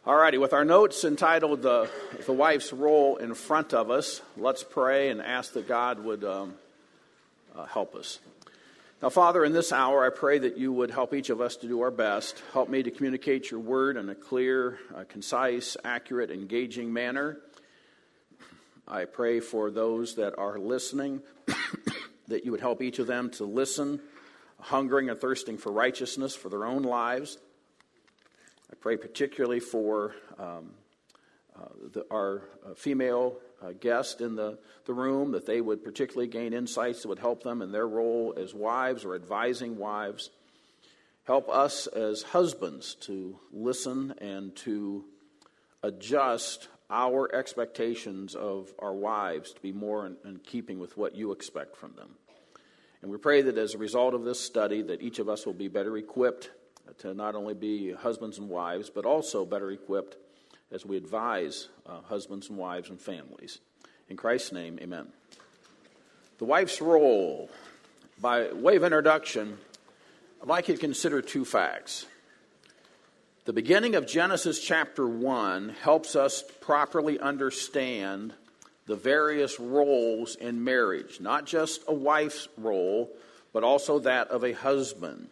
All righty, with our notes entitled the Wife's Role in front of us, let's pray and ask that God would help us. Now, Father, in this hour, I pray that you would help each of us to do our best. Help me to communicate your word in a clear, concise, accurate, engaging manner. I pray for those that are listening that you would help each of them to listen, hungering and thirsting for righteousness for their own lives. I pray particularly for our female guest in the room, that they would particularly gain insights that would help them in their role as wives or advising wives. Help us as husbands to listen and to adjust our expectations of our wives to be more in keeping with what you expect from them. And we pray that as a result of this study, that each of us will be better equipped to not only be husbands and wives, but also better equipped as we advise husbands and wives and families. In Christ's name, amen. The wife's role. By way of introduction, I'd like you to consider two facts. The beginning of Genesis chapter 1 helps us properly understand the various roles in marriage, not just a wife's role, but also that of a husband.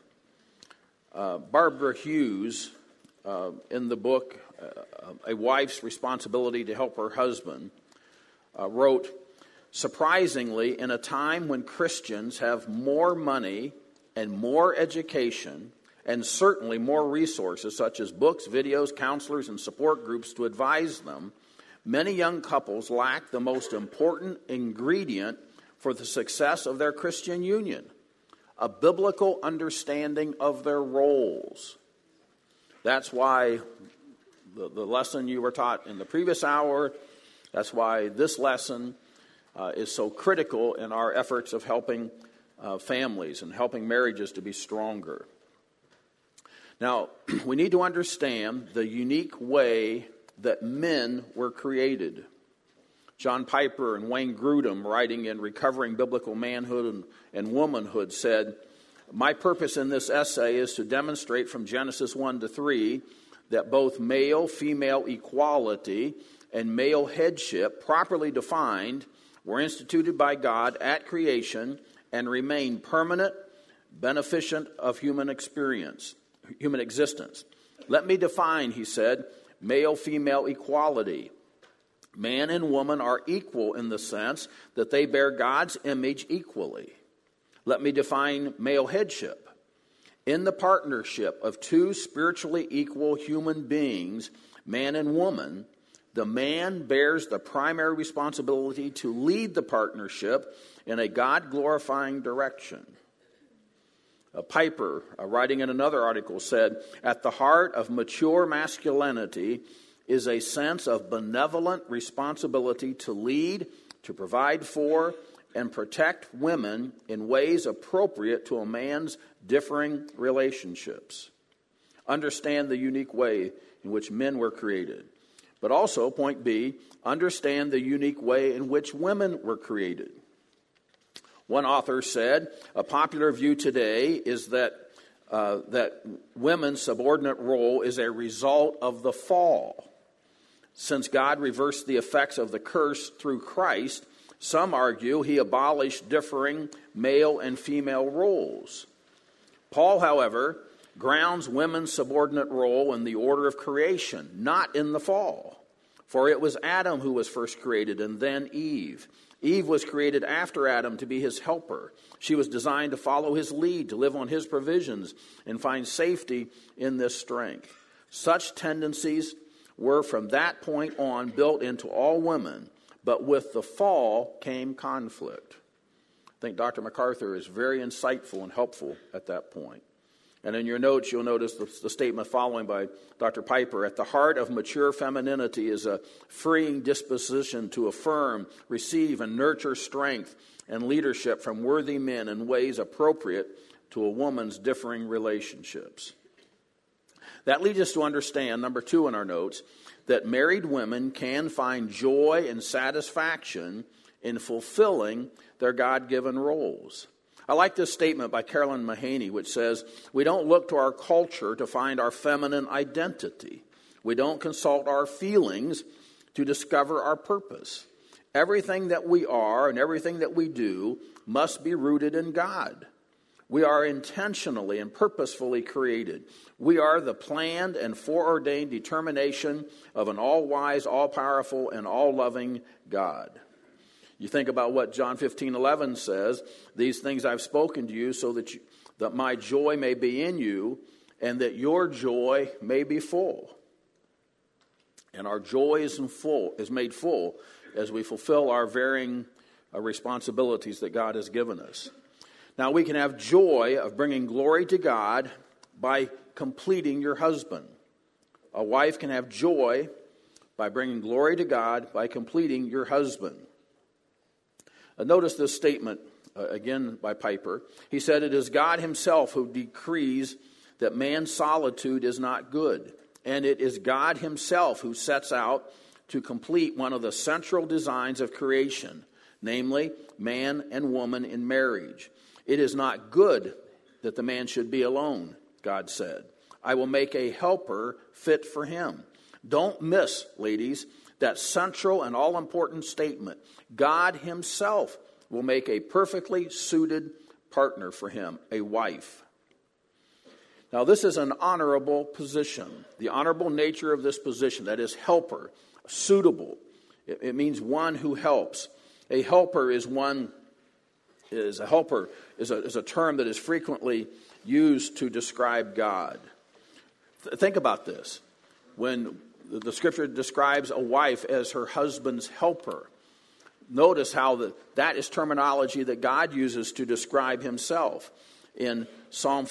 Barbara Hughes, in the book A Wife's Responsibility to Help Her Husband, wrote, "Surprisingly, in a time when Christians have more money and more education, and certainly more resources such as books, videos, counselors, and support groups to advise them, many young couples lack the most important ingredient for the success of their Christian union: a biblical understanding of their roles." That's why the lesson you were taught in the previous hour, that's why this lesson is so critical in our efforts of helping families and helping marriages to be stronger. Now, we need to understand the unique way that men were created. John Piper and Wayne Grudem, writing in Recovering Biblical Manhood and Womanhood, said, "My purpose in this essay is to demonstrate from Genesis 1 to 3 that both male-female equality and male headship, properly defined, were instituted by God at creation and remain permanent, beneficent of human existence. Let me define," he said, "male-female equality. Man and woman are equal in the sense that they bear God's image equally. Let me define male headship. In the partnership of two spiritually equal human beings, man and woman, the man bears the primary responsibility to lead the partnership in a God-glorifying direction." Piper, writing in another article, said, "At the heart of mature masculinity is a sense of benevolent responsibility to lead, to provide for, and protect women in ways appropriate to a man's differing relationships. Understand the unique way in which men were created. But also, point B, understand the unique way in which women were created." One author said, "A popular view today is that women's subordinate role is a result of the fall. Since God reversed the effects of the curse through Christ, some argue he abolished differing male and female roles. Paul, however, grounds women's subordinate role in the order of creation, not in the fall. For it was Adam who was first created, and then Eve. Eve was created after Adam to be his helper. She was designed to follow his lead, to live on his provisions, and find safety in this strength. Such tendencies were from that point on built into all women, but with the fall came conflict." I think Dr. MacArthur is very insightful and helpful at that point. And in your notes, you'll notice the statement following by Dr. Piper, "At the heart of mature femininity is a freeing disposition to affirm, receive, and nurture strength and leadership from worthy men in ways appropriate to a woman's differing relationships." That leads us to understand, number 2 in our notes, that married women can find joy and satisfaction in fulfilling their God-given roles. I like this statement by Carolyn Mahaney, which says, "We don't look to our culture to find our feminine identity. We don't consult our feelings to discover our purpose. Everything that we are and everything that we do must be rooted in God. We are intentionally and purposefully created. We are the planned and foreordained determination of an all-wise, all-powerful, and all-loving God. You think about what John 15:11 says, "These things I've spoken to you so that my joy may be in you and that your joy may be full." And our joy is made full as we fulfill our varying responsibilities that God has given us. Now, we can have joy of bringing glory to God by completing your husband. A wife can have joy by bringing glory to God by completing your husband. Notice this statement, again by Piper. He said, "It is God himself who decrees that man's solitude is not good. And it is God himself who sets out to complete one of the central designs of creation, namely man and woman in marriage. It is not good that the man should be alone, God said. I will make a helper fit for him." Don't miss, ladies, that central and all-important statement. God himself will make a perfectly suited partner for him, a wife. Now, this is an honorable position. The honorable nature of this position, that is helper, suitable. It means one who helps. A helper is a term that is frequently used to describe God. Think about this. When the scripture describes a wife as her husband's helper, notice how that is terminology that God uses to describe himself. In Psalm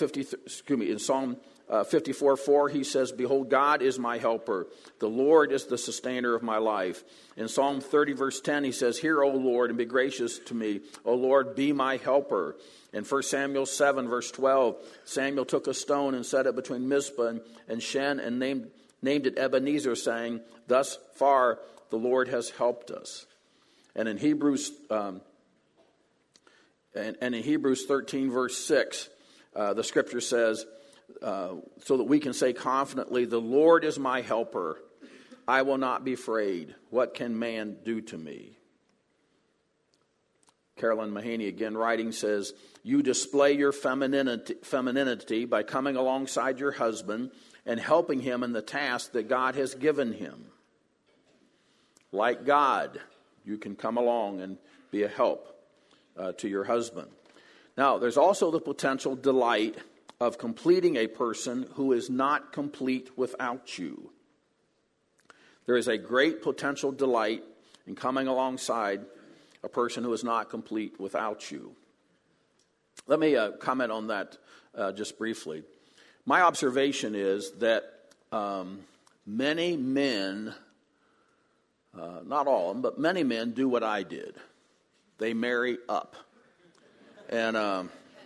54:4, he says, "Behold, God is my helper. The Lord is the sustainer of my life." In Psalm 30, verse 10, he says, "Hear, O Lord, and be gracious to me. O Lord, be my helper." In 1 Samuel 7, verse 12, Samuel took a stone and set it between Mizpah and Shen and named it Ebenezer, saying, "Thus far the Lord has helped us." And in Hebrews 13, verse 6, the scripture says, so that we can say confidently, "The Lord is my helper. I will not be afraid. What can man do to me?" Carolyn Mahaney, again writing, says, "You display your femininity by coming alongside your husband and helping him in the task that God has given him. Like God, you can come along and be a help to your husband." Now, there's also the potential delight of completing a person who is not complete without you. There is a great potential delight in coming alongside a person who is not complete without you. Let me comment on that just briefly. My observation is that many men, not all of them, but many men do what I did. They marry up. And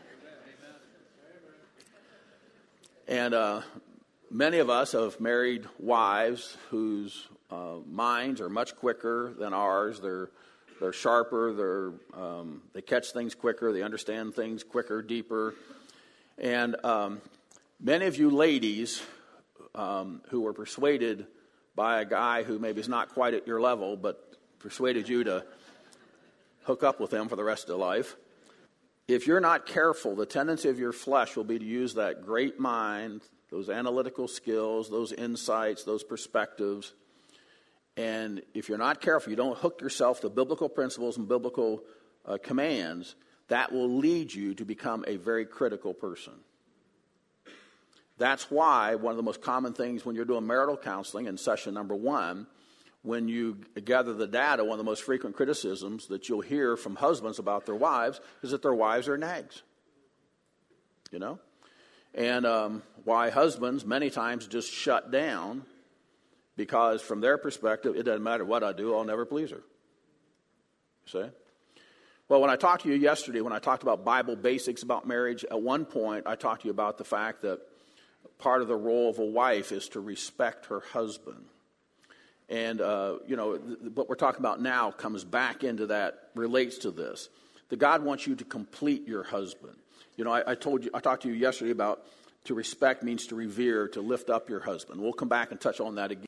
many of us have married wives whose minds are much quicker than ours. They're sharper. They catch things quicker. They understand things quicker, deeper. And many of you ladies who were persuaded by a guy who maybe is not quite at your level, but persuaded you to hook up with him for the rest of life. If you're not careful, the tendency of your flesh will be to use that great mind, those analytical skills, those insights, those perspectives. And if you're not careful, you don't hook yourself to biblical principles and biblical commands, that will lead you to become a very critical person. That's why one of the most common things when you're doing marital counseling in session number 1, when you gather the data, one of the most frequent criticisms that you'll hear from husbands about their wives is that their wives are nags. You know? And why husbands many times just shut down because from their perspective, it doesn't matter what I do, I'll never please her. See? Well, when I talked to you yesterday, when I talked about Bible basics about marriage, at one point I talked to you about the fact that part of the role of a wife is to respect her husband. And, what we're talking about now comes back into that, relates to this. That God wants you to complete your husband. You know, I talked to you yesterday about To respect means to revere, to lift up your husband. We'll come back and touch on that again.